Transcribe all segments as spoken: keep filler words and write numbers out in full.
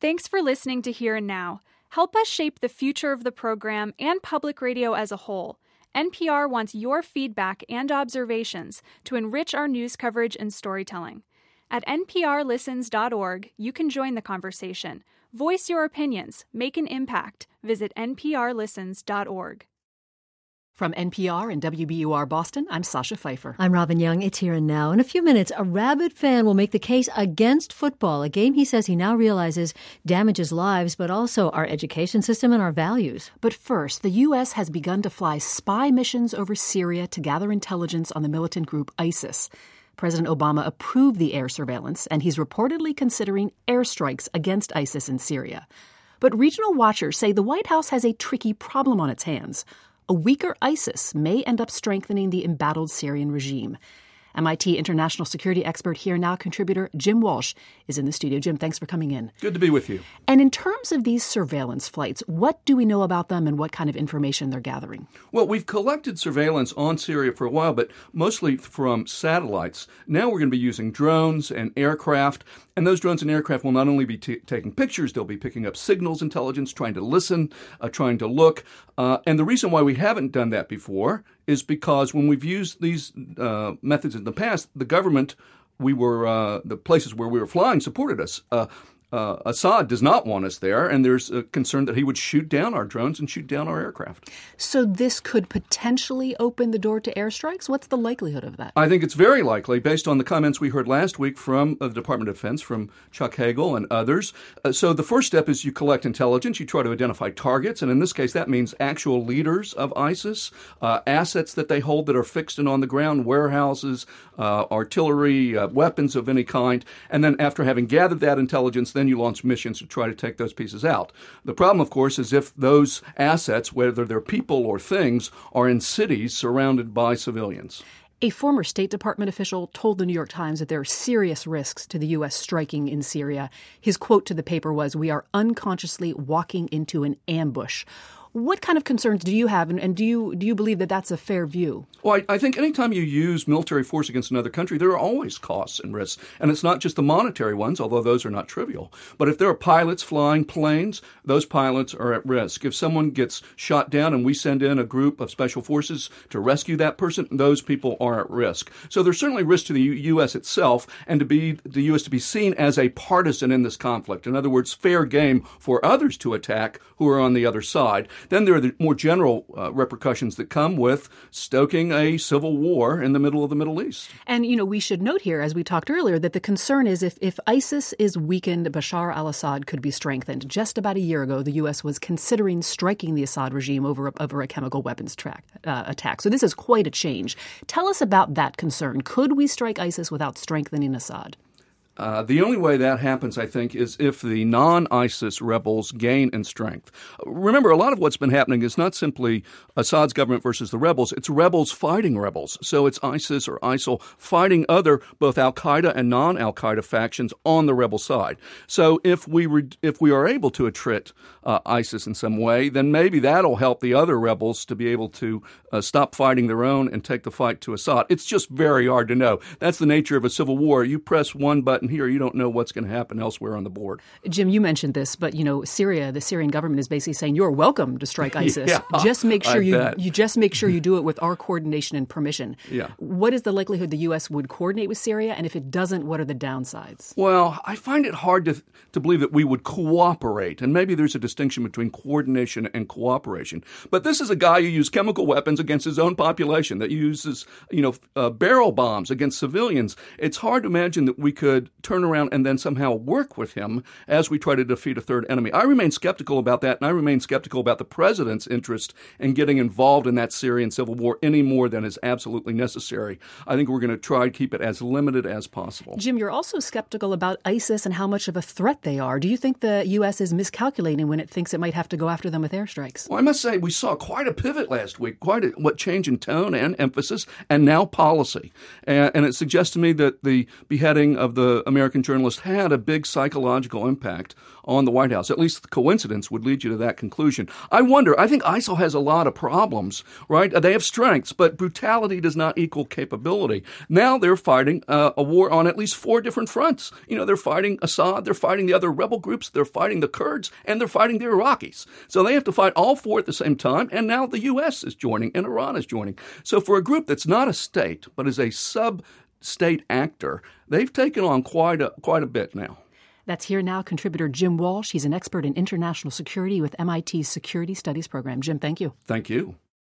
Thanks for listening to Here and Now. Help us shape the future of the program and public radio as a whole. N P R wants your feedback and observations to enrich our news coverage and storytelling. At N P R listens dot org, you can join the conversation. Voice your opinions. Make an impact. Visit N P R listens dot org. From N P R and W B U R Boston, I'm Sasha Pfeiffer. I'm Robin Young. It's Here and Now. In a few minutes, a rabid fan will make the case against football, a game he says he now realizes damages lives, but also our education system and our values. But first, the U S has begun to fly spy missions over Syria to gather intelligence on the militant group ISIS. President Obama approved the air surveillance, and he's reportedly considering airstrikes against ISIS in Syria. But regional watchers say the White House has a tricky problem on its hands. A weaker ISIS may end up strengthening the embattled Syrian regime. M I T international security expert Here Now contributor Jim Walsh is in the studio. Jim, thanks for coming in. Good to be with you. And in terms of these surveillance flights, what do we know about them and what kind of information they're gathering? Well, we've collected surveillance on Syria for a while, but mostly from satellites. Now we're going to be using drones and aircraft. And those drones and aircraft will not only be t- taking pictures, they'll be picking up signals intelligence, trying to listen, uh, trying to look. Uh, and the reason why we haven't done that before is because when we've used these uh, methods in the past, the government, we were uh, the places where we were flying supported us. Uh, Uh, Assad does not want us there, and there's a concern that he would shoot down our drones and shoot down our aircraft. So this could potentially open the door to airstrikes? What's the likelihood of that? I think it's very likely, based on the comments we heard last week from uh, the Department of Defense, from Chuck Hagel and others. Uh, so the first step is you collect intelligence, you try to identify targets, and in this case that means actual leaders of ISIS, uh, assets that they hold that are fixed and on the ground, warehouses, uh, artillery, uh, weapons of any kind. And then after having gathered that intelligence, then you launch missions to try to take those pieces out. The problem, of course, is if those assets, whether they're people or things, are in cities surrounded by civilians. A former State Department official told the New York Times that there are serious risks to the U S striking in Syria. His quote to the paper was, "We are unconsciously walking into an ambush." What kind of concerns do you have, and, and do you do you believe that that's a fair view? Well, I, I think anytime you use military force against another country, there are always costs and risks. And it's not just the monetary ones, although those are not trivial. But if there are pilots flying planes, those pilots are at risk. If someone gets shot down and we send in a group of special forces to rescue that person, those people are at risk. So there's certainly risk to the U S itself, and to be the U S to be seen as a partisan in this conflict. In other words, fair game for others to attack who are on the other side. Then there are the more general uh, repercussions that come with stoking a civil war in the middle of the Middle East. And, you know, we should note here, as we talked earlier, that the concern is if, if ISIS is weakened, Bashar al-Assad could be strengthened. Just about a year ago, the U S was considering striking the Assad regime over a, over a chemical weapons track, uh, attack. So this is quite a change. Tell us about that concern. Could we strike ISIS without strengthening Assad? Uh, the only way that happens, I think, is if the non-ISIS rebels gain in strength. Remember, a lot of what's been happening is not simply Assad's government versus the rebels. It's rebels fighting rebels. So it's ISIS or ISIL fighting other, both al-Qaeda and non-al-Qaeda factions on the rebel side. So if we re- if we are able to attrit uh, ISIS in some way, then maybe that'll help the other rebels to be able to uh, stop fighting their own and take the fight to Assad. It's just very hard to know. That's the nature of a civil war. You press one button here, you don't know what's going to happen elsewhere on the board. Jim, you mentioned this, but, you know, Syria, the Syrian government is basically saying you're welcome to strike ISIS. Yeah, just make sure I you bet. you just make sure you do it with our coordination and permission. Yeah. What is the likelihood the U S would coordinate with Syria? And if it doesn't, what are the downsides? Well, I find it hard to to believe that we would cooperate. And maybe there's a distinction between coordination and cooperation. But this is a guy who used chemical weapons against his own population, that uses, you know, uh, barrel bombs against civilians. It's hard to imagine that we could turn around and then somehow work with him as we try to defeat a third enemy. I remain skeptical about that, and I remain skeptical about the president's interest in getting involved in that Syrian civil war any more than is absolutely necessary. I think we're going to try to keep it as limited as possible. Jim, you're also skeptical about ISIS and how much of a threat they are. Do you think the U S is miscalculating when it thinks it might have to go after them with airstrikes? Well, I must say we saw quite a pivot last week, quite a what change in tone and emphasis, and now policy. And, and it suggests to me that the beheading of the American journalist, had a big psychological impact on the White House. At least the coincidence would lead you to that conclusion. I wonder, I think I S I L has a lot of problems, right? They have strengths, but brutality does not equal capability. Now they're fighting uh, a war on at least four different fronts. You know, they're fighting Assad, they're fighting the other rebel groups, they're fighting the Kurds, and they're fighting the Iraqis. So they have to fight all four at the same time, and now the U S is joining and Iran is joining. So for a group that's not a state, but is a sub-state actor, they've taken on quite a quite a bit now. That's Here Now contributor Jim Walsh. He's an expert in international security with M I T's Security Studies program. Jim, thank you. Thank you.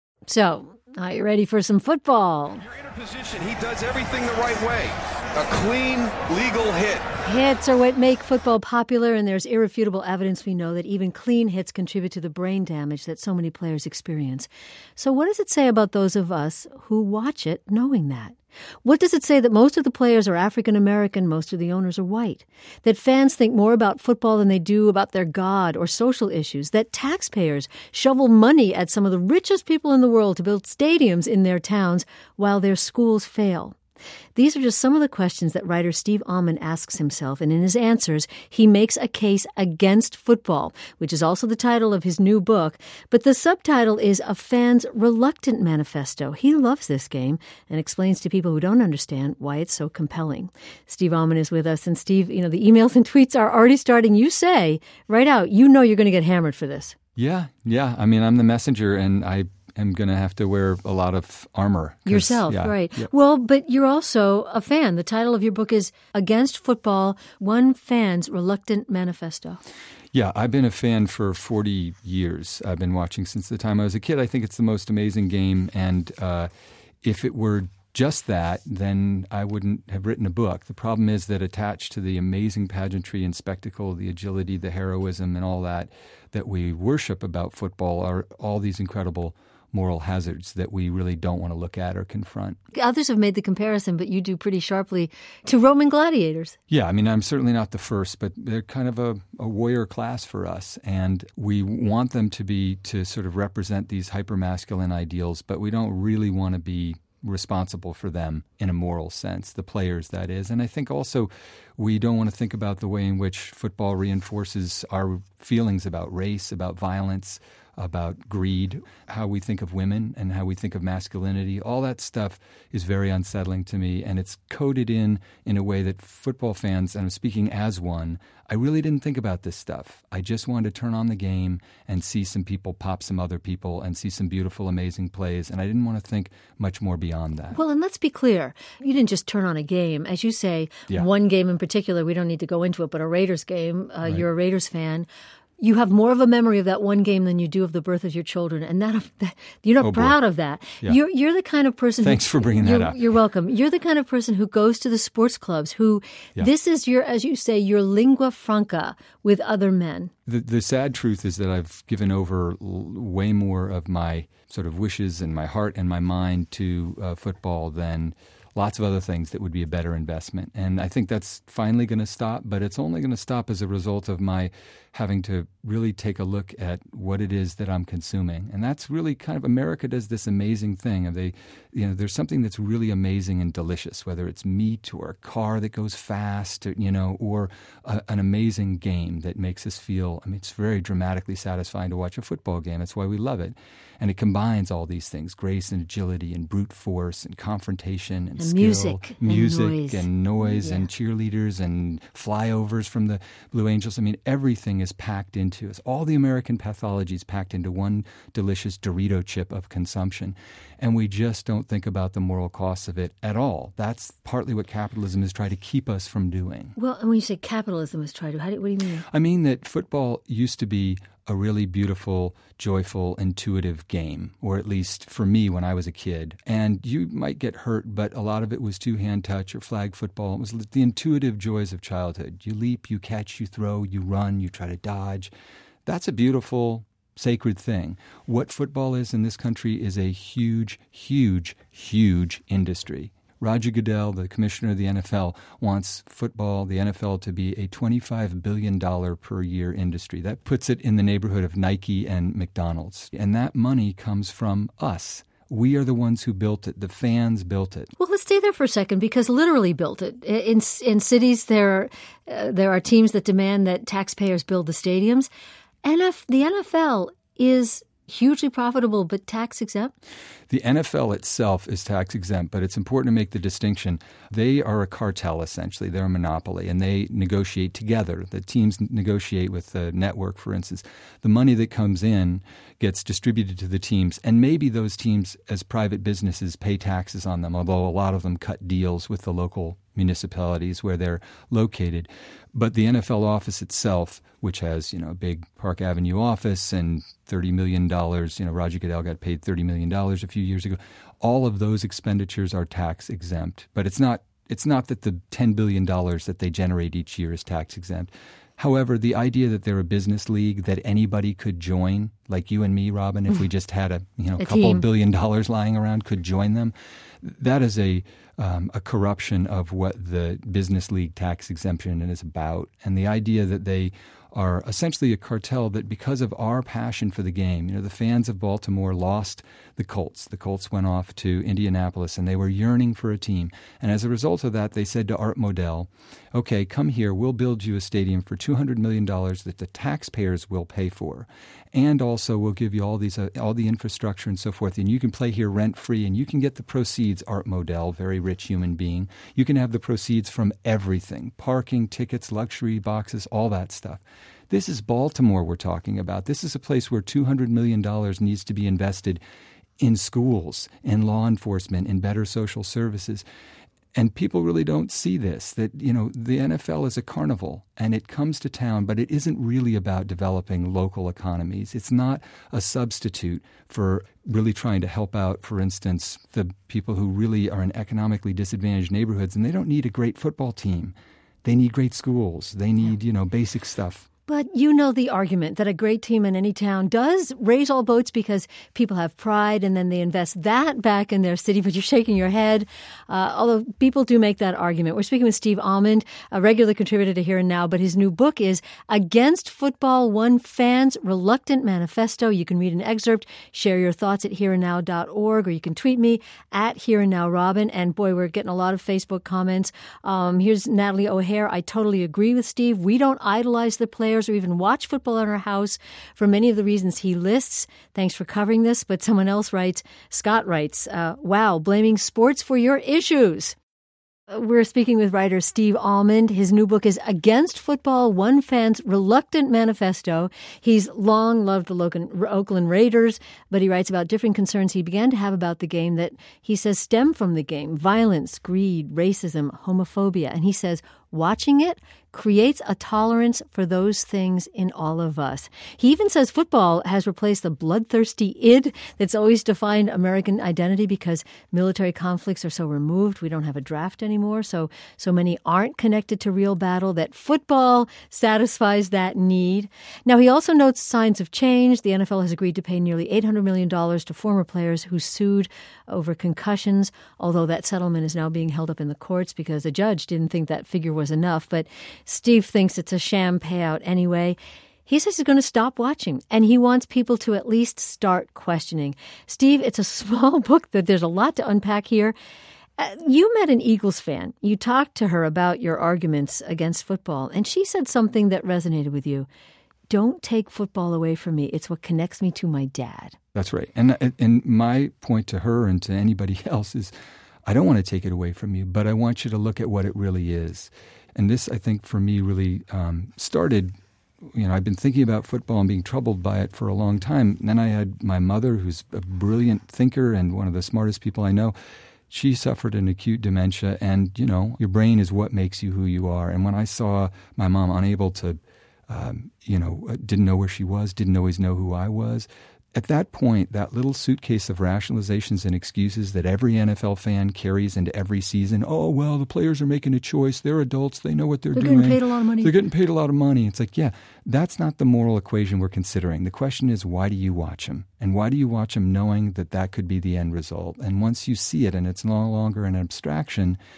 So, are you ready for some football? You're in a position. He does everything the right way. A clean, legal hit. Hits are what make football popular, and there's irrefutable evidence we know that even clean hits contribute to the brain damage that so many players experience. So what does it say about those of us who watch it knowing that? What does it say that most of the players are African American, most of the owners are white? That fans think more about football than they do about their God or social issues? That taxpayers shovel money at some of the richest people in the world to build stadiums in their towns while their schools fail? These are just some of the questions that writer Steve Almond asks himself, and in his answers, he makes a case against football, which is also the title of his new book. But the subtitle is A Fan's Reluctant Manifesto. He loves this game and explains to people who don't understand why it's so compelling. Steve Almond is with us, and Steve, you know, the emails and tweets are already starting. You say, right out, you know you're going to get hammered for this. Yeah, yeah. I mean, I'm the messenger, and I am going to have to wear a lot of armor. Yourself, yeah, right. Yeah. Well, but you're also a fan. The title of your book is Against Football, One Fan's Reluctant Manifesto. Yeah, I've been a fan for forty years. I've been watching since the time I was a kid. I think it's the most amazing game, and uh, if it were just that, then I wouldn't have written a book. The problem is that attached to the amazing pageantry and spectacle, the agility, the heroism, and all that that we worship about football are all these incredible moral hazards that we really don't want to look at or confront. Others have made the comparison, but you do pretty sharply, to Roman gladiators. Yeah, I mean, I'm certainly not the first, but they're kind of a, a warrior class for us. And we want them to be, to sort of represent these hypermasculine ideals, but we don't really want to be responsible for them in a moral sense, the players, that is. And I think also we don't want to think about the way in which football reinforces our feelings about race, about violence, about greed, how we think of women and how we think of masculinity. All that stuff is very unsettling to me, and it's coded in in a way that football fans, and I'm speaking as one, I really didn't think about this stuff. I just wanted to turn on the game and see some people pop some other people and see some beautiful, amazing plays, and I didn't want to think much more beyond that. Well, and let's be clear. You didn't just turn on a game. As you say, yeah. One game in particular, we don't need to go into it, but a Raiders game, uh, right. You're a Raiders fan. You have more of a memory of that one game than you do of the birth of your children, and that, that you're not oh, proud boy. of that. Yeah. You're you're the kind of person. Thanks who, for bringing that you're, up. You're welcome. You're the kind of person who goes to the sports clubs. Who yeah. this is your, as you say, your lingua franca with other men. The, the sad truth is that I've given over l- way more of my sort of wishes and my heart and my mind to uh, football than lots of other things that would be a better investment. And I think that's finally going to stop, but it's only going to stop as a result of my having to really take a look at what it is that I'm consuming. And that's really kind of, America does this amazing thing. They, you know, there's something that's really amazing and delicious, whether it's meat or a car that goes fast, or, you know, or a, an amazing game that makes us feel, I mean, it's very dramatically satisfying to watch a football game. That's why we love it. And it combines all these things, grace and agility and brute force and confrontation and, and skill. music. Music and noise, and, noise yeah. and cheerleaders and flyovers from the Blue Angels. I mean, everything is packed into us. All the American pathology is packed into one delicious Dorito chip of consumption. And we just don't think about the moral costs of it at all. That's partly what capitalism is trying to keep us from doing. Well, and when you say capitalism is trying to, how do, what do you mean? I mean that football used to be a really beautiful, joyful, intuitive game, or at least for me when I was a kid. And you might get hurt, but a lot of it was two-hand touch or flag football. It was the intuitive joys of childhood. You leap, you catch, you throw, you run, you try to dodge. That's a beautiful, sacred thing. What football is in this country is a huge, huge, huge industry. Roger Goodell, the commissioner of the N F L, wants football, the N F L, to be a twenty-five billion dollars per year industry. That puts it in the neighborhood of Nike and McDonald's. And that money comes from us. We are the ones who built it. The fans built it. Well, let's stay there for a second, because literally built it. In in cities, there uh, there are teams that demand that taxpayers build the stadiums. N F the N F L is hugely profitable, but tax exempt? The N F L itself is tax exempt, but it's important to make the distinction. They are a cartel, essentially. They're a monopoly, and they negotiate together. The teams negotiate with the network, for instance. The money that comes in gets distributed to the teams, and maybe those teams, as private businesses, pay taxes on them, although a lot of them cut deals with the local municipalities where they're located. But the N F L office itself, which has, you know, a big Park Avenue office and thirty million dollars, you know, Roger Goodell got paid thirty million dollars a few years ago. All of those expenditures are tax exempt. But it's not it's not that the ten billion dollars that they generate each year is tax exempt. However, the idea that they're a business league that anybody could join, like you and me, Robin, if we just had a you know a couple team. billion dollars lying around, could join them, that is a um, a corruption of what the business league tax exemption is about. And the idea that they are essentially a cartel, that because of our passion for the game, you know, the fans of Baltimore lost the Colts. The Colts went off to Indianapolis, and they were yearning for a team. And as a result of that, they said to Art Modell, okay, come here, we'll build you a stadium for two hundred million dollars that the taxpayers will pay for. And also we'll give you all these uh, all the infrastructure and so forth, and you can play here rent-free, and you can get the proceeds, Art Modell, very rich human being. You can have the proceeds from everything, parking, tickets, luxury boxes, all that stuff. This is Baltimore we're talking about. This is a place where two hundred million dollars needs to be invested in schools, in law enforcement, in better social services. And people really don't see this, that, you know, the N F L is a carnival, and it comes to town, but it isn't really about developing local economies. It's not a substitute for really trying to help out, for instance, the people who really are in economically disadvantaged neighborhoods, and they don't need a great football team. They need great schools. They need, you know, basic stuff. But you know the argument that a great team in any town does raise all boats because people have pride, and then they invest that back in their city. But you're shaking your head. Uh, although people do make that argument. We're speaking with Steve Almond, a regular contributor to Here and Now, but his new book is Against Football, One Fan's Reluctant Manifesto. You can read an excerpt, share your thoughts at here and now dot org, or you can tweet me at Here and Now Robin. And boy, we're getting a lot of Facebook comments. Um, here's Natalie O'Hare. I totally agree with Steve. We don't idolize the players or even watch football in our house for many of the reasons he lists. Thanks for covering this. But someone else writes, Scott writes, uh, wow, blaming sports for your issues. We're speaking with writer Steve Almond. His new book is Against Football, One Fan's Reluctant Manifesto. He's long loved the Oakland Raiders, but he writes about different concerns he began to have about the game that he says stem from the game: violence, greed, racism, homophobia. And he says watching it creates a tolerance for those things in all of us. He even says football has replaced the bloodthirsty id that's always defined American identity because military conflicts are so removed. We don't have a draft anymore, so so many aren't connected to real battle, that football satisfies that need. Now, he also notes signs of change. The N F L has agreed to pay nearly eight hundred million dollars to former players who sued over concussions, although that settlement is now being held up in the courts because a judge didn't think that figure was enough. But Steve thinks it's a sham payout anyway. He says he's going to stop watching, and he wants people to at least start questioning. Steve, it's a small book that there's a lot to unpack here. Uh, you met an Eagles fan. You talked to her about your arguments against football, and she said something that resonated with you. Don't take football away from me. It's what connects me to my dad. That's right. And and my point to her and to anybody else is, I don't want to take it away from you, but I want you to look at what it really is. And this, I think, for me, really um, started, you know, I've been thinking about football and being troubled by it for a long time. And then I had my mother, who's a brilliant thinker and one of the smartest people I know. She suffered an acute dementia, and, you know, your brain is what makes you who you are. And when I saw my mom unable to, um, you know, didn't know where she was, didn't always know who I was, at that point, that little suitcase of rationalizations and excuses that every N F L fan carries into every season, oh, well, the players are making a choice. They're adults. They know what they're, they're doing. They're getting paid a lot of money. They're getting paid a lot of money. It's like, yeah, that's not the moral equation we're considering. The question is, why do you watch them? And why do you watch them knowing that that could be the end result? And once you see it and it's no longer an abstraction,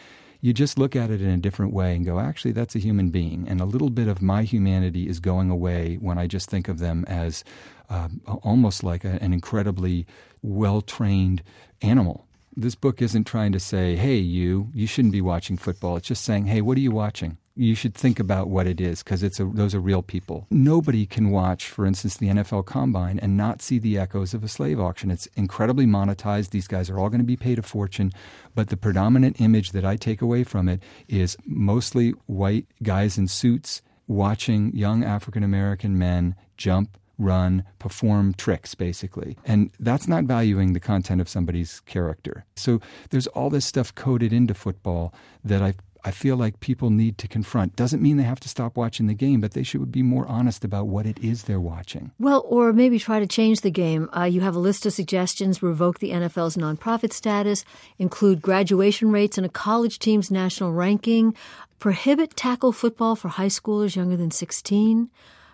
you just look at it in a different way and go, actually, that's a human being. And a little bit of my humanity is going away when I just think of them as uh, almost like a, an incredibly well-trained animal. This book isn't trying to say, hey, you, you shouldn't be watching football. It's just saying, hey, what are you watching? You should think about what it is, because it's a, those are real people. Nobody can watch, for instance, the N F L Combine and not see the echoes of a slave auction. It's incredibly monetized. These guys are all going to be paid a fortune. But the predominant image that I take away from it is mostly white guys in suits watching young African-American men jump, run, perform tricks, basically. And that's not valuing the content of somebody's character. So there's all this stuff coded into football that I I feel like people need to confront. Doesn't mean they have to stop watching the game, but they should be more honest about what it is they're watching. Well, or maybe try to change the game. Uh, you have a list of suggestions: revoke the N F L's nonprofit status, include graduation rates in a college team's national ranking, prohibit tackle football for high schoolers younger than sixteen.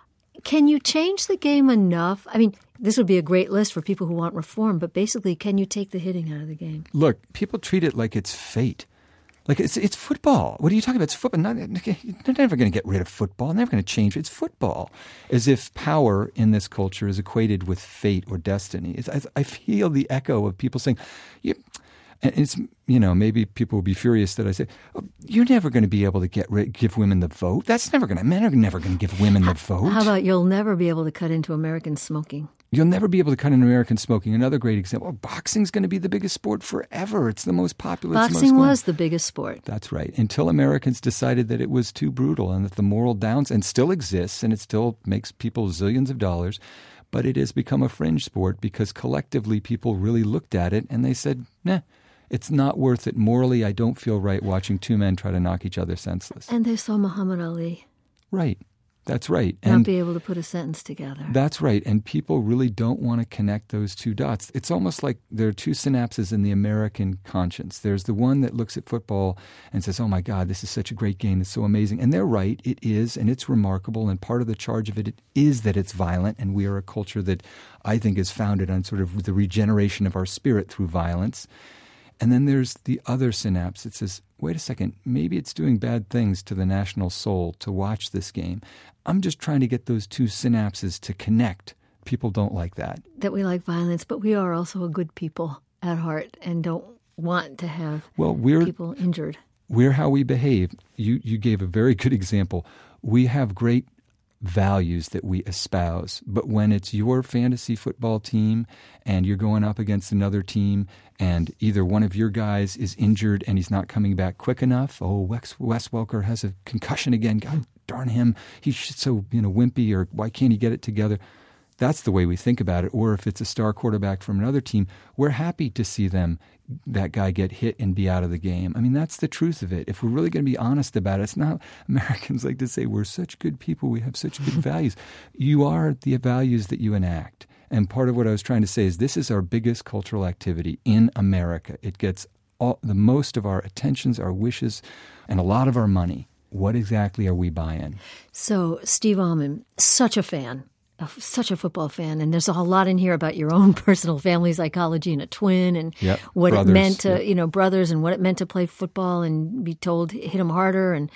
Can you change the game enough? I mean, this would be a great list for people who want reform, but basically, can you take the hitting out of the game? Look, people treat it like it's fate. Like, it's it's football. What are you talking about? It's football. Not, they're never going to get rid of football. They're never going to change it. It's football. As if power in this culture is equated with fate or destiny. It's, I, I feel the echo of people saying, you, and it's, you know, maybe people will be furious that I say, oh, you're never going to be able to get rid, give women the vote. That's never going to, men are never going to give women the vote. How about you'll never be able to cut into American smoking? You'll never be able to cut into American smoking. Another great example. Oh, boxing's going to be the biggest sport forever. It's the most popular. Boxing most was the biggest sport. That's right. Until Americans decided that it was too brutal and that the moral downs, and still exists, and it still makes people zillions of dollars, but it has become a fringe sport because collectively people really looked at it and they said, nah, it's not worth it. Morally, I don't feel right watching two men try to knock each other senseless. And they saw Muhammad Ali. Right. That's right. Not and be able to put a sentence together. That's right. And people really don't want to connect those two dots. It's almost like there are two synapses in the American conscience. There's the one that looks at football and says, oh my God, this is such a great game. It's so amazing. And they're right. It is, and it's remarkable. And part of the charge of it is that it's violent. And we are a culture that I think is founded on sort of the regeneration of our spirit through violence. And then there's the other synapse that says, wait a second, maybe it's doing bad things to the national soul to watch this game. I'm just trying to get those two synapses to connect. People don't like that. That we like violence, but we are also a good people at heart and don't want to have well, we're, people injured. We're how we behave. You, you gave a very good example. We have great values that we espouse, but when it's your fantasy football team and you're going up against another team and either one of your guys is injured and he's not coming back quick enough, oh, Wes, Wes Welker has a concussion again, God darn him, he's so you know wimpy, or why can't he get it together? That's the way we think about it. Or if it's a star quarterback from another team, we're happy to see them, that guy get hit and be out of the game. I mean, that's the truth of it. If we're really going to be honest about it, it's not Americans like to say we're such good people, we have such good values. You are the values that you enact. And part of what I was trying to say is this is our biggest cultural activity in America. It gets all, the most of our attentions, our wishes, and a lot of our money. What exactly are we buying? So, Steve Almond, such a fan. Such a football fan, and there's a whole lot in here about your own personal family psychology and a twin, and yep, what brothers, it meant to, yep. you know, brothers, and what it meant to play football and be told hit them harder, and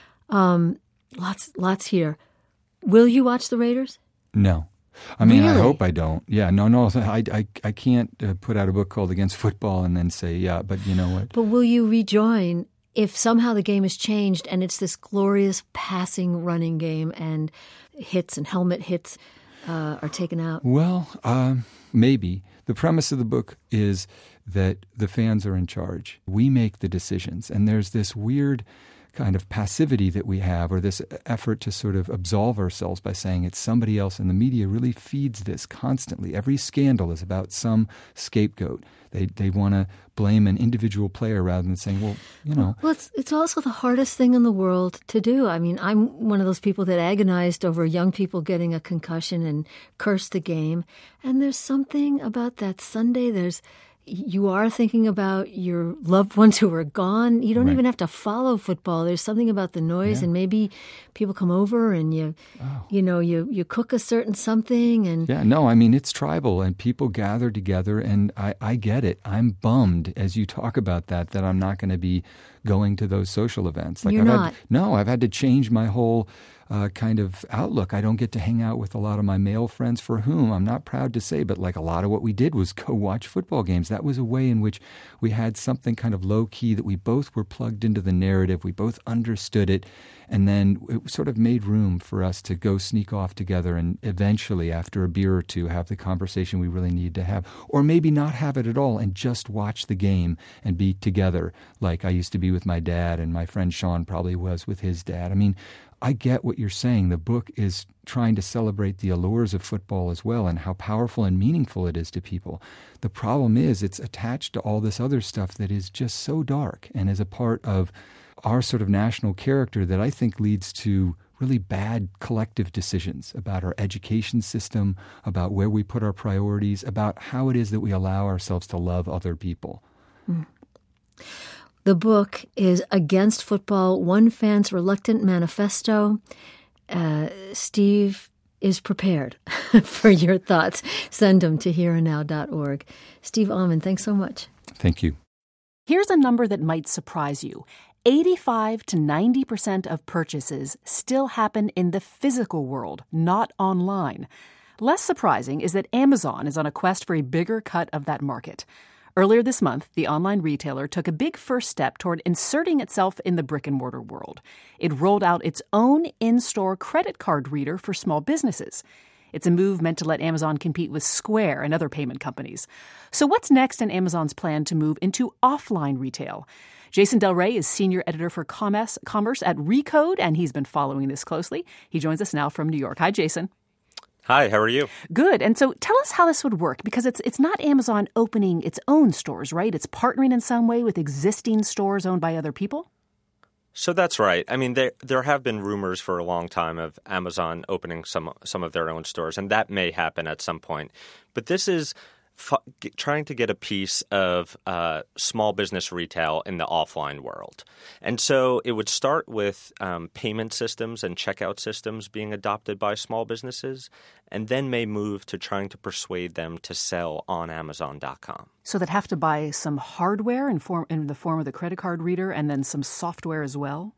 um, lots, lots here. Will you watch the Raiders? No, I mean, really? I hope I don't. Yeah, no, no, I, I, I can't uh, put out a book called Against Football and then say, yeah, but you know what? But will you rejoin if somehow the game has changed and it's this glorious passing, running game and hits and helmet hits uh, are taken out? Well, um, maybe. The premise of the book is that the fans are in charge. We make the decisions. And there's this weird kind of passivity that we have, or this effort to sort of absolve ourselves by saying it's somebody else. And the media really feeds this constantly. Every scandal is about some scapegoat. They they want to blame an individual player rather than saying, well, you know. Well, it's, it's also the hardest thing in the world to do. I mean, I'm one of those people that agonized over young people getting a concussion and cursed the game. And there's something about that Sunday. There's you are thinking about your loved ones who are gone. You don't Right. even have to follow football. There's something about the noise, Yeah. and maybe people come over and you, Oh. you know, you you cook a certain something, and Yeah, no, I mean, it's tribal and people gather together, and I, I get it. I'm bummed as you talk about that, that I'm not going to be going to those social events. You're I've not. Had, no, I've had to change my whole uh, kind of outlook. I don't get to hang out with a lot of my male friends for whom I'm not proud to say, but like a lot of what we did was go watch football games. That was a way in which we had something kind of low key that we both were plugged into the narrative. We both understood it. And then it sort of made room for us to go sneak off together and eventually, after a beer or two, have the conversation we really need to have. Or maybe not have it at all and just watch the game and be together like I used to be with my dad and my friend Sean probably was with his dad. I mean, I get what you're saying. The book is trying to celebrate the allures of football as well and how powerful and meaningful it is to people. The problem is it's attached to all this other stuff that is just so dark and is a part of our sort of national character that I think leads to really bad collective decisions about our education system, about where we put our priorities, about how it is that we allow ourselves to love other people. Mm. The book is Against Football, One Fan's Reluctant Manifesto. Uh, Steve is prepared for your thoughts. Send them to here and now dot org. Steve Almond, thanks so much. Thank you. Here's a number that might surprise you. eighty-five to ninety percent of purchases still happen in the physical world, not online. Less surprising is that Amazon is on a quest for a bigger cut of that market. Earlier this month, the online retailer took a big first step toward inserting itself in the brick-and-mortar world. It rolled out its own in-store credit card reader for small businesses. It's a move meant to let Amazon compete with Square and other payment companies. So what's next in Amazon's plan to move into offline retail? Jason Del Rey is senior editor for commerce, commerce at Recode, and he's been following this closely. He joins us now from New York. Hi, Jason. Hi, how are you? Good. And so tell us how this would work, because it's it's not Amazon opening its own stores, right? It's partnering in some way with existing stores owned by other people? So that's right. I mean, there there have been rumors for a long time of Amazon opening some some of their own stores, and that may happen at some point. But this is f- trying to get a piece of uh, small business retail in the offline world. And so it would start with um, payment systems and checkout systems being adopted by small businesses, and then may move to trying to persuade them to sell on Amazon dot com. So they'd have to buy some hardware in, form, in the form of the credit card reader and then some software as well?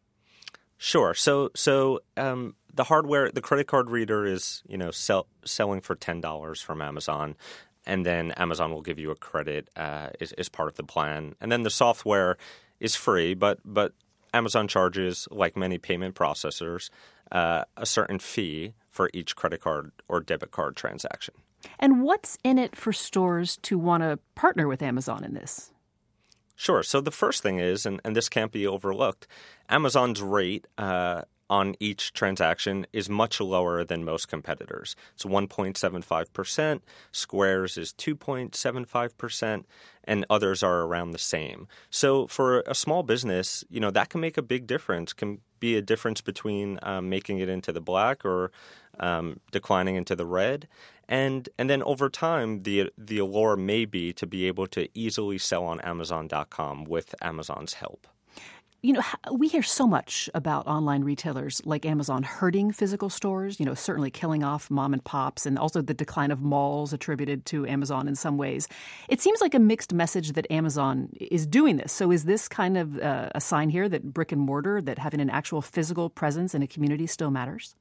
Sure. So so um, the hardware, the credit card reader is, you know, sell, selling for ten dollars from Amazon, and then Amazon will give you a credit uh, as, as part of the plan. And then the software is free, but but Amazon charges, like many payment processors, uh, a certain fee for each credit card or debit card transaction. And what's in it for stores to want to partner with Amazon in this? Sure. So the first thing is, and, and this can't be overlooked, Amazon's rate uh, on each transaction is much lower than most competitors. It's one point seven five percent. Square's is two point seven five percent, and others are around the same. So for a small business, you know, that can make a big difference, can be a difference between um, making it into the black or um, declining into the red. And and then over time, the the allure may be to be able to easily sell on Amazon dot com with Amazon's help. You know, we hear so much about online retailers like Amazon hurting physical stores, you know, certainly killing off mom and pops, and also the decline of malls attributed to Amazon in some ways. It seems like a mixed message that Amazon is doing this. So is this kind of uh, a sign here that brick and mortar, that having an actual physical presence in a community still matters?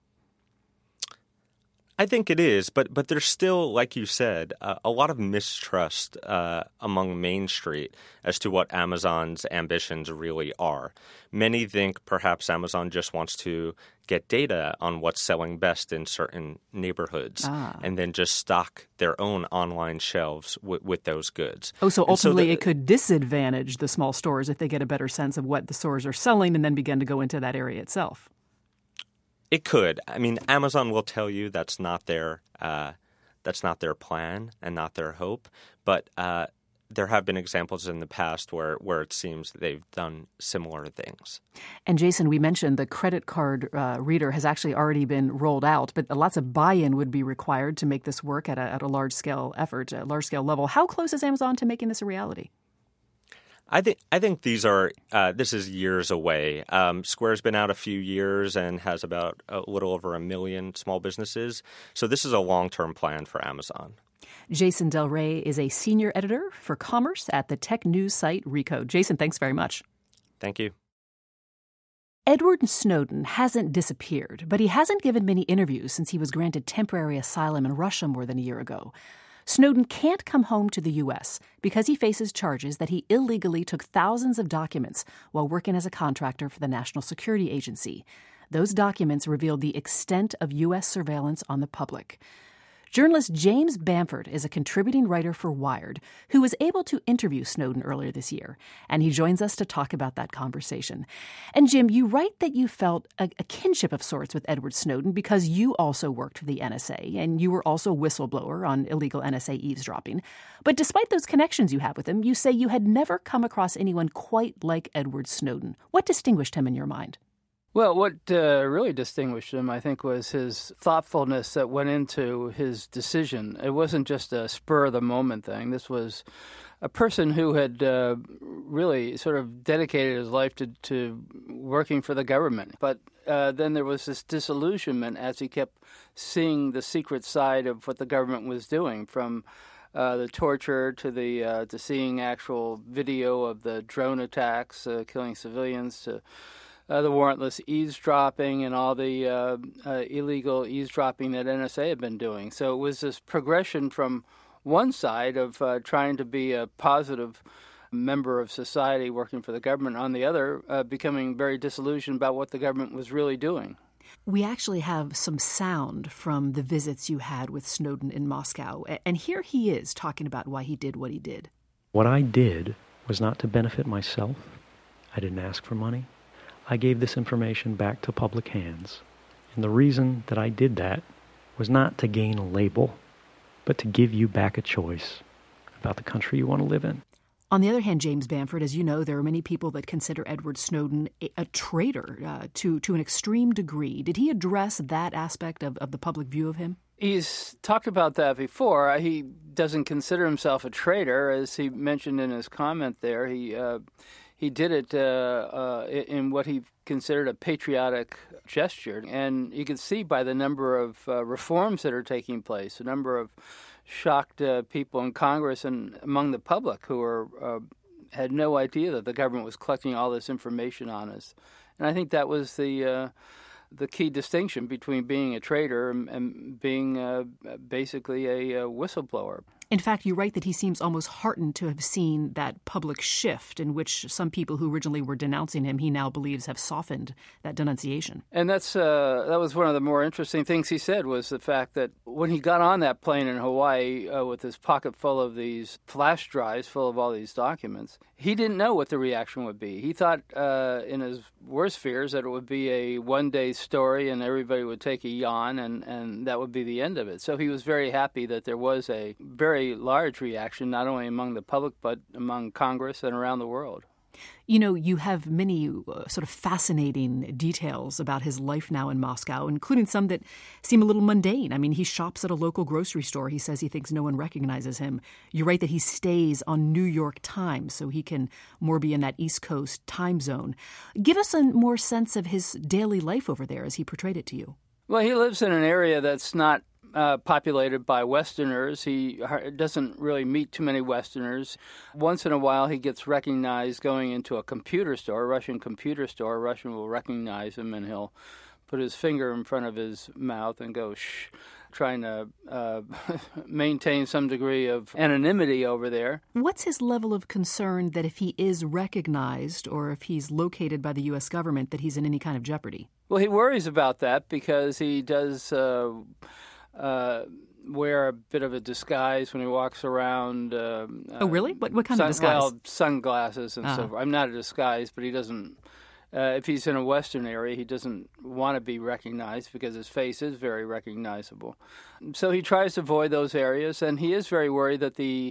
I think it is, but but there's still, like you said, uh, a lot of mistrust uh, among Main Street as to what Amazon's ambitions really are. Many think perhaps Amazon just wants to get data on what's selling best in certain neighborhoods ah. and then just stock their own online shelves w- with those goods. Oh, so ultimately so the, it could disadvantage the small stores if they get a better sense of what the stores are selling and then begin to go into that area itself. It could. I mean, Amazon will tell you that's not their uh, that's not their plan and not their hope. But uh, there have been examples in the past where, where it seems they've done similar things. And Jason, we mentioned the credit card uh, reader has actually already been rolled out, but lots of buy-in would be required to make this work at a, at a large-scale effort, a large-scale level. How close is Amazon to making this a reality? I think I think these are uh, this is years away. Um, Square's been out a few years and has about a little over a million small businesses. So this is a long-term plan for Amazon. Jason Del Rey is a senior editor for commerce at the tech news site Recode. Jason, thanks very much. Thank you. Edward Snowden hasn't disappeared, but he hasn't given many interviews since he was granted temporary asylum in Russia more than a year ago. Snowden can't come home to the U S because he faces charges that he illegally took thousands of documents while working as a contractor for the National Security Agency. Those documents revealed the extent of U S surveillance on the public. Journalist James Bamford is a contributing writer for Wired who was able to interview Snowden earlier this year, and he joins us to talk about that conversation. And Jim, you write that you felt a, a kinship of sorts with Edward Snowden because you also worked for the N S A, and you were also a whistleblower on illegal N S A eavesdropping. But despite those connections you have with him, you say you had never come across anyone quite like Edward Snowden. What distinguished him in your mind? Well, what uh, really distinguished him, I think, was his thoughtfulness that went into his decision. It wasn't just a spur-of-the-moment thing. This was a person who had uh, really sort of dedicated his life to, to working for the government. But uh, then there was this disillusionment as he kept seeing the secret side of what the government was doing, from uh, the torture to the uh, to seeing actual video of the drone attacks uh, killing civilians, to Uh, the warrantless eavesdropping and all the uh, uh, illegal eavesdropping that N S A had been doing. So it was this progression from one side of uh, trying to be a positive member of society working for the government, on the other, uh, becoming very disillusioned about what the government was really doing. We actually have some sound from the visits you had with Snowden in Moscow. And here he is talking about why he did what he did. What I did was not to benefit myself. I didn't ask for money. I gave this information back to public hands. And the reason that I did that was not to gain a label, but to give you back a choice about the country you want to live in. On the other hand, James Bamford, as you know, there are many people that consider Edward Snowden a, a traitor uh, to, to an extreme degree. Did he address that aspect of, of the public view of him? He's talked about that before. He doesn't consider himself a traitor, as he mentioned in his comment there. He uh, he did it uh, uh, in what he considered a patriotic gesture. And you can see by the number of uh, reforms that are taking place, the number of shocked uh, people in Congress and among the public who are uh, had no idea that the government was collecting all this information on us. And I think that was the uh, the key distinction between being a traitor and, and being uh, basically a, a whistleblower. In fact, you write that he seems almost heartened to have seen that public shift in which some people who originally were denouncing him, he now believes, have softened that denunciation. And that's uh, that was one of the more interesting things he said, was the fact that when he got on that plane in Hawaii uh, with his pocket full of these flash drives full of all these documents, he didn't know what the reaction would be. He thought uh, in his worst fears that it would be a one-day story and everybody would take a yawn and, and that would be the end of it. So he was very happy that there was a very large reaction, not only among the public, but among Congress and around the world. You know, you have many uh, sort of fascinating details about his life now in Moscow, including some that seem a little mundane. I mean, he shops at a local grocery store. He says he thinks no one recognizes him. You write that he stays on New York time so he can more be in that East Coast time zone. Give us a more sense of his daily life over there as he portrayed it to you. Well, he lives in an area that's not Uh, populated by Westerners. He doesn't really meet too many Westerners. Once in a while, he gets recognized going into a computer store, a Russian computer store. A Russian will recognize him, and he'll put his finger in front of his mouth and go, shh, trying to uh, maintain some degree of anonymity over there. What's his level of concern that if he is recognized or if he's located by the U S government, that he's in any kind of jeopardy? Well, he worries about that because he does Uh, Uh, wear a bit of a disguise when he walks around. Uh, oh, really? What what kind sun, of disguise? Well, sunglasses and uh-huh. so forth. I'm not a disguise, but he doesn't, uh, if he's in a Western area, he doesn't want to be recognized because his face is very recognizable. So he tries to avoid those areas, and he is very worried that the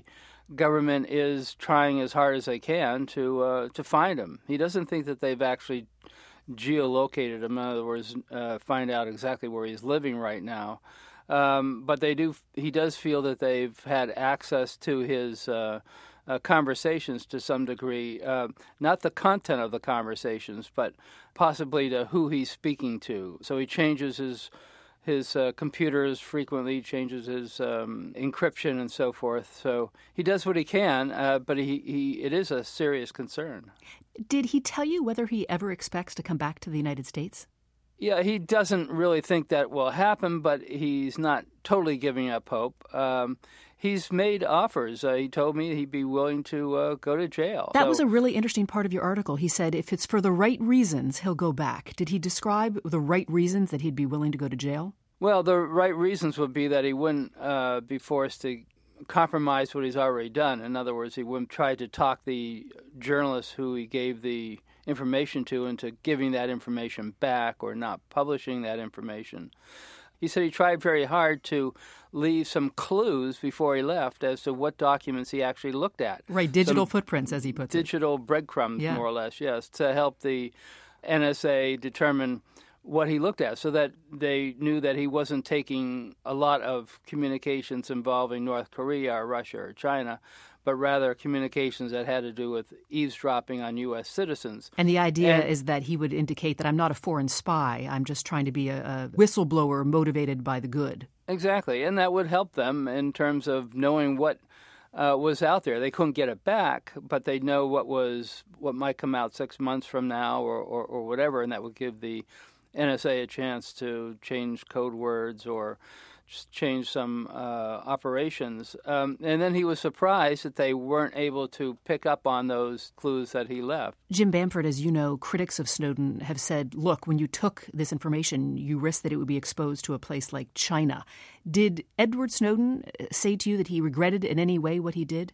government is trying as hard as they can to uh, to find him. He doesn't think that they've actually geolocated him. In other words, uh, find out exactly where he's living right now. Um, but they do. He does feel that they've had access to his uh, uh, conversations to some degree. Uh, not the content of the conversations, but possibly to who he's speaking to. So he changes his his uh, computers frequently, changes his um, encryption and so forth. So he does what he can, uh, but he, he it is a serious concern. Did he tell you whether he ever expects to come back to the United States? Yeah, he doesn't really think that will happen, but he's not totally giving up hope. Um, he's made offers. Uh, he told me he'd be willing to uh, go to jail. That so, was a really interesting part of your article. He said if it's for the right reasons, he'll go back. Did he describe the right reasons that he'd be willing to go to jail? Well, the right reasons would be that he wouldn't uh, be forced to compromise what he's already done. In other words, he wouldn't try to talk the journalists who he gave the information to into giving that information back or not publishing that information. He said he tried very hard to leave some clues before he left as to what documents he actually looked at. Right, digital some footprints, as he puts digital it. Digital breadcrumbs, yeah. more or less, yes, to help the N S A determine what he looked at so that they knew that he wasn't taking a lot of communications involving North Korea or Russia or China, but rather communications that had to do with eavesdropping on U S citizens. And the idea and, is that he would indicate that I'm not a foreign spy. I'm just trying to be a, a whistleblower motivated by the good. Exactly, and that would help them in terms of knowing what uh, was out there. They couldn't get it back, but they know what was what might come out six months from now or, or, or whatever, and that would give the N S A a chance to change code words or just change some uh, operations. Um, and then he was surprised that they weren't able to pick up on those clues that he left. Jim Bamford, as you know, critics of Snowden have said, look, when you took this information, you risked that it would be exposed to a place like China. Did Edward Snowden say to you that he regretted in any way what he did?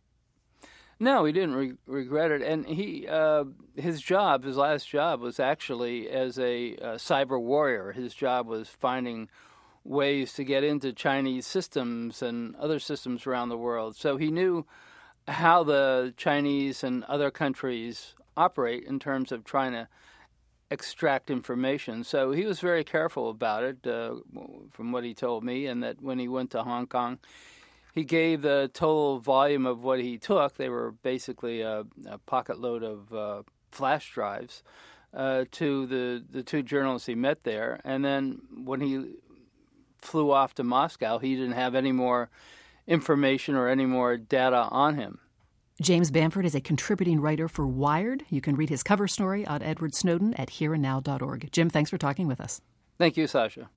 No, he didn't re- regret it. And he, uh, his job, his last job, was actually as a uh, cyber warrior. His job was finding ways to get into Chinese systems and other systems around the world. So he knew how the Chinese and other countries operate in terms of trying to extract information. So he was very careful about it, uh, from what he told me, and that when he went to Hong Kong, he gave the total volume of what he took. They were basically a, a pocket load of uh, flash drives uh, to the, the two journalists he met there. And then when he flew off to Moscow, he didn't have any more information or any more data on him. James Bamford is a contributing writer for Wired. You can read his cover story on Edward Snowden at here and now dot org. Jim, thanks for talking with us. Thank you, Sasha.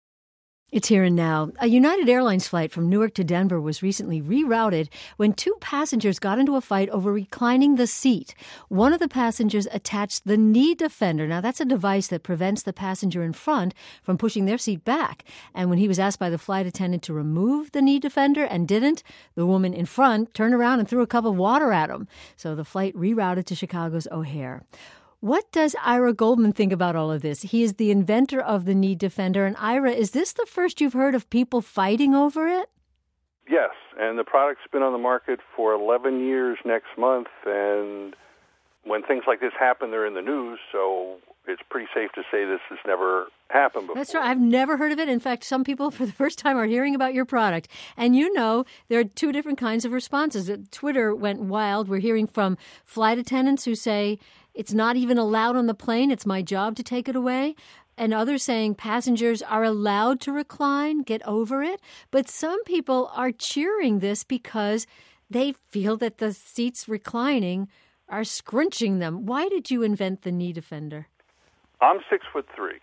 It's Here and Now. A United Airlines flight from Newark to Denver was recently rerouted when two passengers got into a fight over reclining the seat. One of the passengers attached the knee defender. Now, that's a device that prevents the passenger in front from pushing their seat back. And when he was asked by the flight attendant to remove the knee defender and didn't, the woman in front turned around and threw a cup of water at him. So the flight rerouted to Chicago's O'Hare. What does Ira Goldman think about all of this? He is the inventor of the knee defender. And Ira, is this the first you've heard of people fighting over it? Yes, and the product's been on the market for eleven years next month. And when things like this happen, they're in the news. So it's pretty safe to say this has never happened before. That's right. I've never heard of it. In fact, some people for the first time are hearing about your product. And you know, there are two different kinds of responses. Twitter went wild. We're hearing from flight attendants who say, it's not even allowed on the plane. It's my job to take it away. And others saying passengers are allowed to recline, get over it. But some people are cheering this because they feel that the seats reclining are scrunching them. Why did you invent the knee defender? I'm six foot three,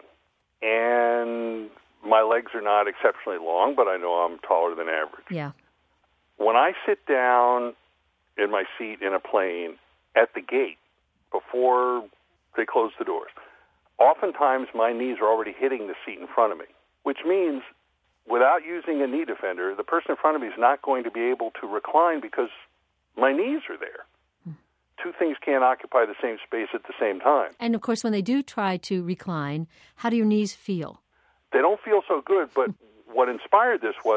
and my legs are not exceptionally long, but I know I'm taller than average. Yeah. When I sit down in my seat in a plane at the gate, before they close the doors, oftentimes my knees are already hitting the seat in front of me, which means without using a knee defender, the person in front of me is not going to be able to recline because my knees are there. Hmm. Two things can't occupy the same space at the same time. And, of course, when they do try to recline, how do your knees feel? They don't feel so good, but what inspired this was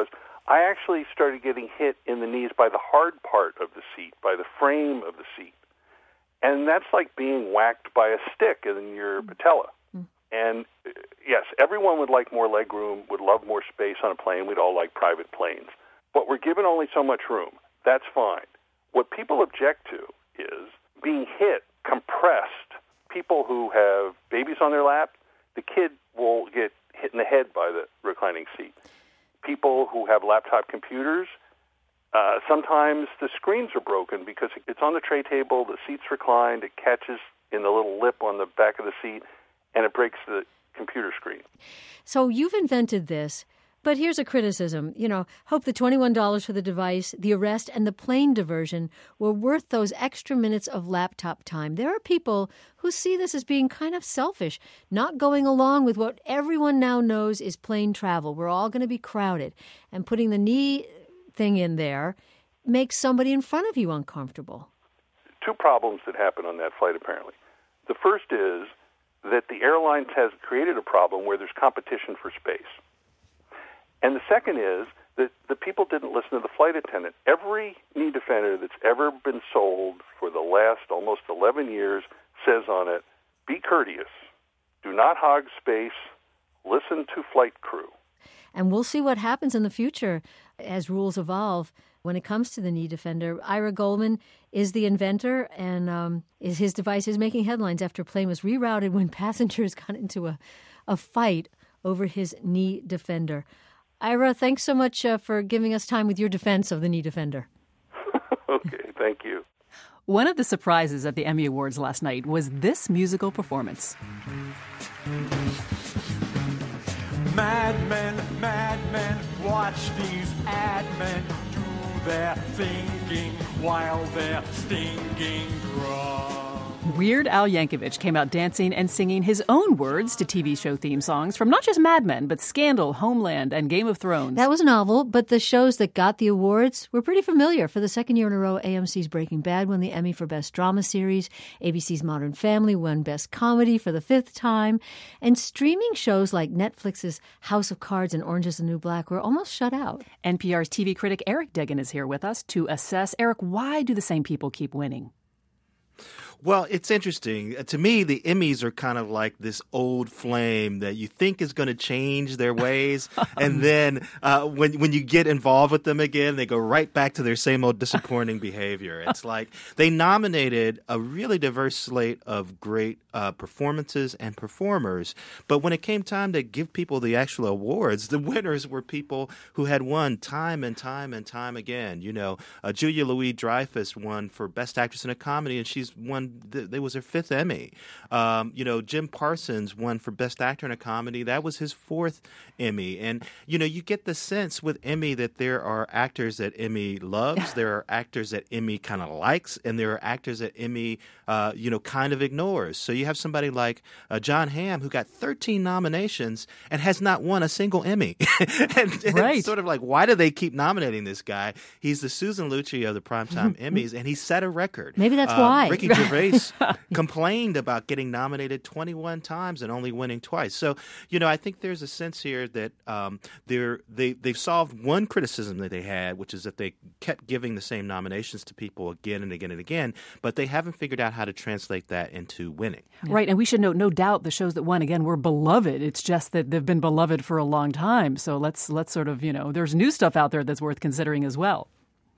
I actually started getting hit in the knees by the hard part of the seat, by the frame of the seat. And that's like being whacked by a stick in your patella. Mm. And uh, yes, everyone would like more leg room, would love more space on a plane. We'd all like private planes. But we're given only so much room. That's fine. What people object to is being hit, compressed. People who have babies on their lap, the kid will get hit in the head by the reclining seat. People who have laptop computers, uh, sometimes the screens are broken because it's on the tray table, the seat's reclined, it catches in the little lip on the back of the seat, and it breaks the computer screen. So you've invented this, but here's a criticism. You know, hope the twenty-one dollars for the device, the arrest, and the plane diversion were worth those extra minutes of laptop time. There are people who see this as being kind of selfish, not going along with what everyone now knows is plane travel. We're all going to be crowded. And putting the knee thing in there makes somebody in front of you uncomfortable. Two problems that happen on that flight, apparently. The first is that the airlines has created a problem where there's competition for space. And the second is that the people didn't listen to the flight attendant. Every knee defender that's ever been sold for the last almost eleven years says on it, be courteous, do not hog space, listen to flight crew. And we'll see what happens in the future as rules evolve when it comes to the knee defender. Ira Goldman is the inventor, and um, is his device is making headlines after a plane was rerouted when passengers got into a, a fight over his knee defender. Ira, thanks so much uh, for giving us time with your defense of the knee defender. Okay, thank you. One of the surprises at the Emmy Awards last night was this musical performance. Madmen, madmen, watch these ad men do their thinking while they're stinking drunk. Weird Al Yankovic came out dancing and singing his own words to T V show theme songs from not just Mad Men, but Scandal, Homeland, and Game of Thrones. That was novel, but the shows that got the awards were pretty familiar. For the second year in a row, A M C's Breaking Bad won the Emmy for Best Drama Series. A B C's Modern Family won Best Comedy for the fifth time. And streaming shows like Netflix's House of Cards and Orange is the New Black were almost shut out. N P R's T V critic Eric Deggin is here with us to assess. Eric, why do the same people keep winning? Well, it's interesting. To me, the Emmys are kind of like this old flame that you think is going to change their ways. And then uh, when when you get involved with them again, they go right back to their same old disappointing behavior. It's like they nominated a really diverse slate of great uh, performances and performers. But when it came time to give people the actual awards, the winners were people who had won time and time and time again. You know, uh, Julia Louis-Dreyfus won for Best Actress in a Comedy, and she's won It was her fifth Emmy. Um, you know, Jim Parsons won for Best Actor in a Comedy. That was his fourth Emmy. And, you know, you get the sense with Emmy that there are actors that Emmy loves, there are actors that Emmy kind of likes, and there are actors that Emmy, uh, you know, kind of ignores. So you have somebody like uh, Jon Hamm who got thirteen nominations and has not won a single Emmy. and, and right. It's sort of like, why do they keep nominating this guy? He's the Susan Lucci of the Primetime Emmys, and he set a record. Maybe that's uh, why. Ricky Gervais complained about getting nominated twenty-one times and only winning twice. So, you know, I think there's a sense here that um, they're, they, they've solved one criticism that they had, which is that they kept giving the same nominations to people again and again and again, but they haven't figured out how to translate that into winning. Right, and we should note, no doubt, the shows that won, again, were beloved. It's just that they've been beloved for a long time. So let's let's sort of, you know, there's new stuff out there that's worth considering as well.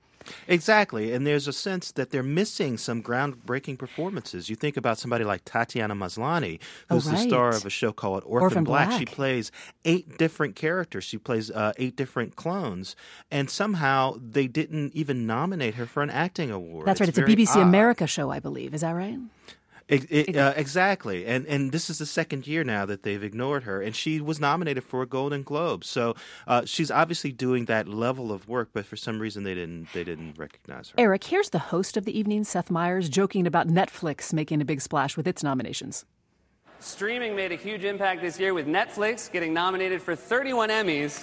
Exactly, and there's a sense that they're missing some groundbreaking performances. You think about somebody like Tatiana Maslany, who's oh, right. the star of a show called Orphan, Orphan Black. Black. She plays eight different characters. She plays uh, eight different clones, and somehow they didn't even nominate her for an acting award. That's right. It's, it's a B B C odd. America show, I believe. Is that right? It, it, uh, exactly, and and this is the second year now that they've ignored her, and she was nominated for a Golden Globe. So uh, she's obviously doing that level of work, but for some reason they didn't they didn't recognize her. Eric, here's the host of the evening, Seth Meyers, joking about Netflix making a big splash with its nominations. Streaming made a huge impact this year with Netflix getting nominated for thirty-one Emmys.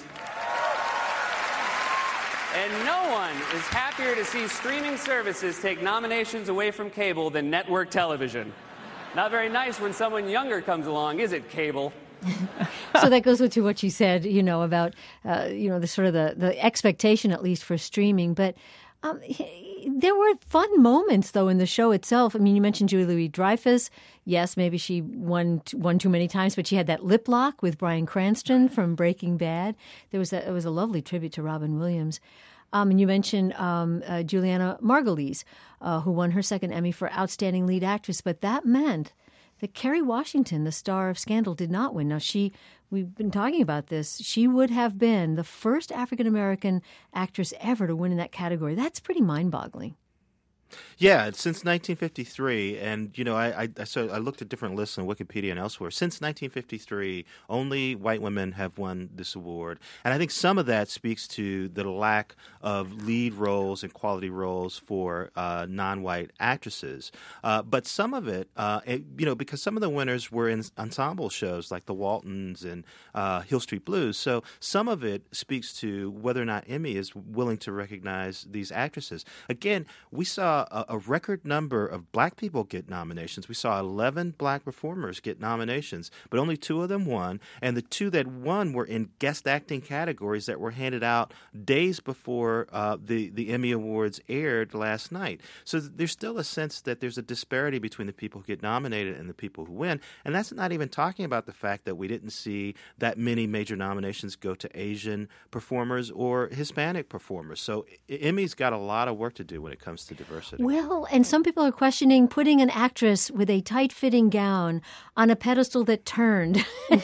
And no one is happier to see streaming services take nominations away from cable than network television. Not very nice when someone younger comes along, is it, cable? So so that goes to what you said, you know, about, uh, you know, the sort of the, the expectation, at least, for streaming. But um, there were fun moments, though, in the show itself. I mean, you mentioned Julie Louis-Dreyfus. Yes, maybe she won won too many times, but she had that lip lock with Bryan Cranston from Breaking Bad. There was a, it was a lovely tribute to Robin Williams. Um, and you mentioned um, uh, Juliana Margulies, uh, who won her second Emmy for Outstanding Lead Actress. But that meant that Kerry Washington, the star of Scandal, did not win. Now, she, we've been talking about this, she would have been the first African-American actress ever to win in that category. That's pretty mind-boggling. Yeah, since nineteen fifty-three, and you know, I I, so I looked at different lists on Wikipedia and elsewhere. Since nineteen fifty-three, only white women have won this award, and I think some of that speaks to the lack of lead roles and quality roles for uh, non-white actresses. Uh, but some of it, uh, it, you know, because some of the winners were in ensemble shows like the Waltons and uh, Hill Street Blues, so some of it speaks to whether or not Emmy is willing to recognize these actresses. Again, we saw A, a record number of black people get nominations. We saw eleven black performers get nominations, but only two of them won. And the two that won were in guest acting categories that were handed out days before uh, the, the Emmy Awards aired last night. So there's still a sense that there's a disparity between the people who get nominated and the people who win. And that's not even talking about the fact that we didn't see that many major nominations go to Asian performers or Hispanic performers. So Emmy's got a lot of work to do when it comes to diversity. Well, and some people are questioning putting an actress with a tight-fitting gown on a pedestal that turned.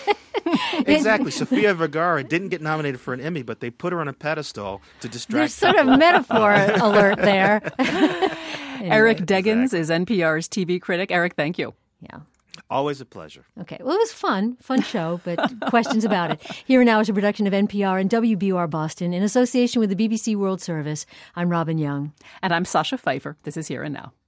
Exactly. Sofia Vergara didn't get nominated for an Emmy, but they put her on a pedestal to distract There's sort people. of metaphor alert there. Anyway, Eric Deggans exactly. is N P R's T V critic. Eric, thank you. Yeah. Always a pleasure. Okay. Well, it was fun. Fun show, but questions about it. Here and Now is a production of N P R and W B U R Boston in association with the B B C World Service. I'm Robin Young. And I'm Sasha Pfeiffer. This is Here and Now.